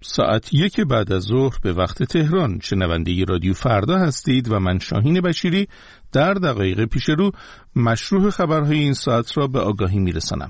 ساعت 1 بعد از ظهر به وقت تهران. شنونده رادیو فردا هستید و من شاهین بشیری در دقایق پیش رو مشروع خبرهای این ساعت را به آگاهی میرسانم.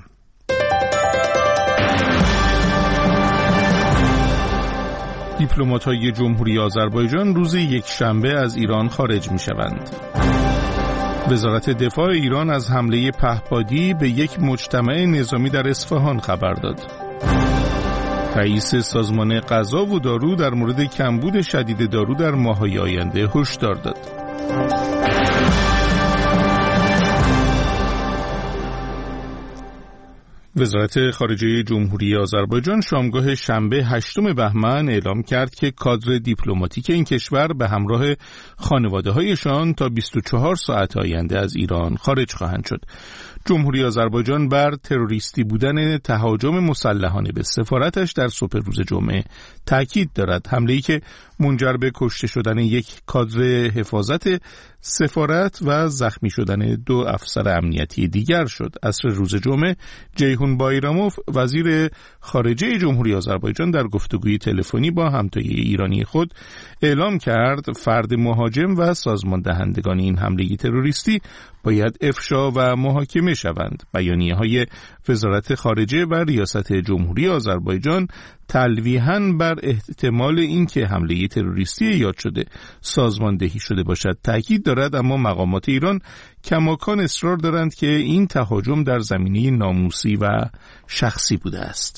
دیپلمات‌های جمهوری آذربایجان روز یکشنبه از ایران خارج می‌شوند. وزارت دفاع ایران از حمله پهپادی به یک مجتمع نظامی در اصفهان خبر داد. رئیس سازمان غذا و دارو در مورد کمبود شدید دارو در ماه‌های آینده هشدار داد. وزارت خارجه جمهوری آذربایجان شامگاه شنبه 8 بهمن اعلام کرد که کادر دیپلماتیک این کشور به همراه خانواده‌هایشان تا 24 ساعت آینده از ایران خارج خواهند شد. جمهوری آذربایجان بر تروریستی بودن تهاجم مسلحانه به سفارتش در صبح روز جمعه تاکید دارد. حمله‌ای که منجر به کشته شدن یک کادر حفاظت سفارت و زخمی شدن 2 افسر امنیتی دیگر شد. عصر روز جمعه جیهون بایراموف وزیر خارجه جمهوری آذربایجان در گفتگوی تلفنی با همتای ایرانی خود اعلام کرد فرد مهاجم و سازمان دهندگان این حمله تروریستی باید افشا و محاکمه شوند. بیانیه‌های وزارت خارجه و ریاست جمهوری آذربایجان تلویحاً بر احتمال اینکه حمله تروریستی یاد شده سازماندهی شده باشد تاکید دارد، اما مقامات ایران کماکان اصرار دارند که این تهاجم در زمینه ناموسی و شخصی بوده است.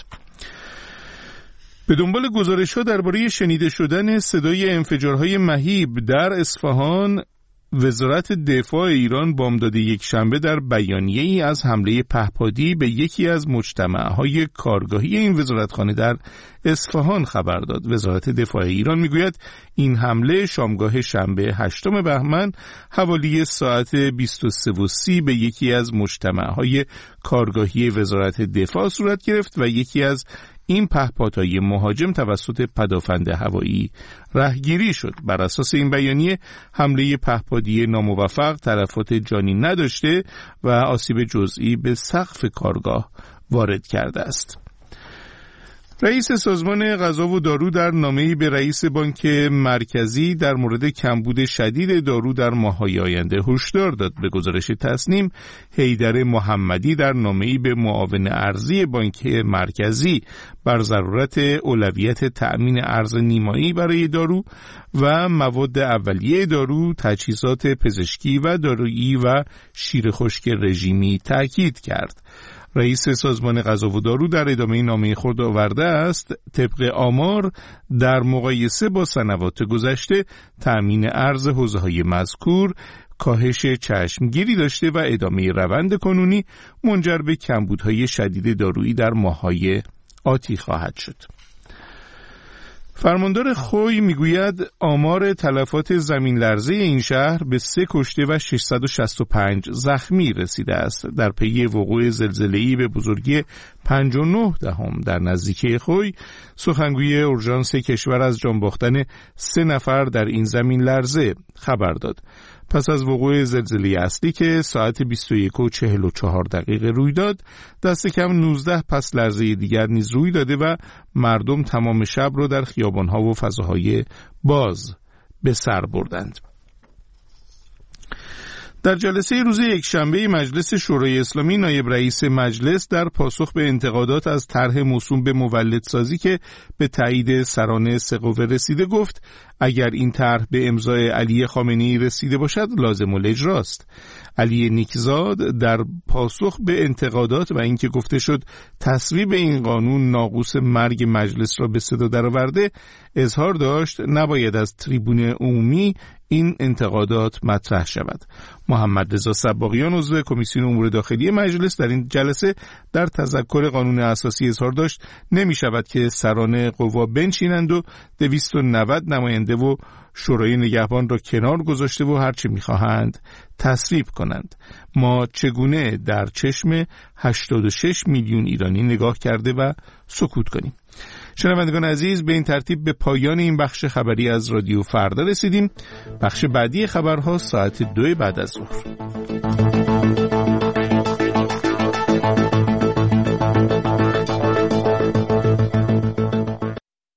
به دنبال گزارش‌ها درباره شنیده شدن صدای انفجارهای مهیب در اصفهان، وزارت دفاع ایران بامداد یکشنبه در بیانیه‌ای از حمله پهپادی به یکی از مجتمع‌های کارگاهی این وزارتخانه در اصفهان خبر داد. وزارت دفاع ایران میگوید این حمله شامگاه شنبه 8 بهمن حوالی ساعت 23:30 به یکی از مجتمع‌های کارگاهی وزارت دفاع صورت گرفت و یکی از این پهپادهای مهاجم توسط پدافند هوایی رهگیری شد. بر اساس این بیانیه حمله پهپادی ناموفق تلفات جانی نداشته و آسیب جزئی به سقف کارگاه وارد کرده است. رئیس سازمان غذا و دارو در نامه‌ای به رئیس بانک مرکزی در مورد کمبود شدید دارو در ماه‌های آینده هشدار داد. به گزارش تصنیم، حیدر محمدی در نامه‌ای به معاون ارزی بانک مرکزی بر ضرورت اولویت تأمین ارز نیمایی برای دارو و مواد اولیه دارو، تجهیزات پزشکی و دارویی و شیر خشک رژیمی تاکید کرد. رئیس سازمان غذا و دارو در ادامه نامه خود آورده است طبق آمار در مقایسه با سنوات گذشته تأمین ارز حوزه‌های مذکور کاهش چشمگیری داشته و ادامه روند کنونی منجر به کمبودهای شدید دارویی در ماه‌های آتی خواهد شد. فرماندار خوی میگوید آمار تلفات زمین لرزه این شهر به 3 کشته و 665 زخمی رسیده است. در پی وقوع زلزله‌ای به بزرگی 5.9 در نزدیکی خوی، سخنگوی اورژانس کشور از جان باختن 3 نفر در این زمین لرزه خبر داد. پس از وقوع زلزله اصلی که ساعت 21:44 روی داد، دست کم 19 پس لرزه دیگر نیز روی داده و مردم تمام شب را در خیابان‌ها و فضاهای باز به سر بردند. در جلسه روز یکشنبه مجلس شورای اسلامی، نایب رئیس مجلس در پاسخ به انتقادات از طرح موسوم به مولدسازی که به تایید سران سه قوه رسیده گفت اگر این طرح به امضای علی خامنه‌ای رسیده باشد لازم الاجرا است. علی نیکزاد در پاسخ به انتقادات و اینکه گفته شد تصویب این قانون ناقوس مرگ مجلس را به صدا درآورده، اظهار داشت نباید از تریبون عمومی این انتقادات مطرح شود. محمد رضا صباغیان عضو کمیسیون امور داخلی مجلس در این جلسه در تذکر قانون اساسی اظهار داشت نمی شود که سران قوا بنشینند و 290 نماینده و شورای نگهبان را کنار گذاشته و هرچه می‌خواهند تصویب کنند. ما چگونه در چشم 86 میلیون ایرانی نگاه کرده و سکوت کنیم؟ شنوندگان عزیز، به این ترتیب به پایان این بخش خبری از رادیو فردا رسیدیم. بخش بعدی خبرها ساعت 2 بعد از ظهر.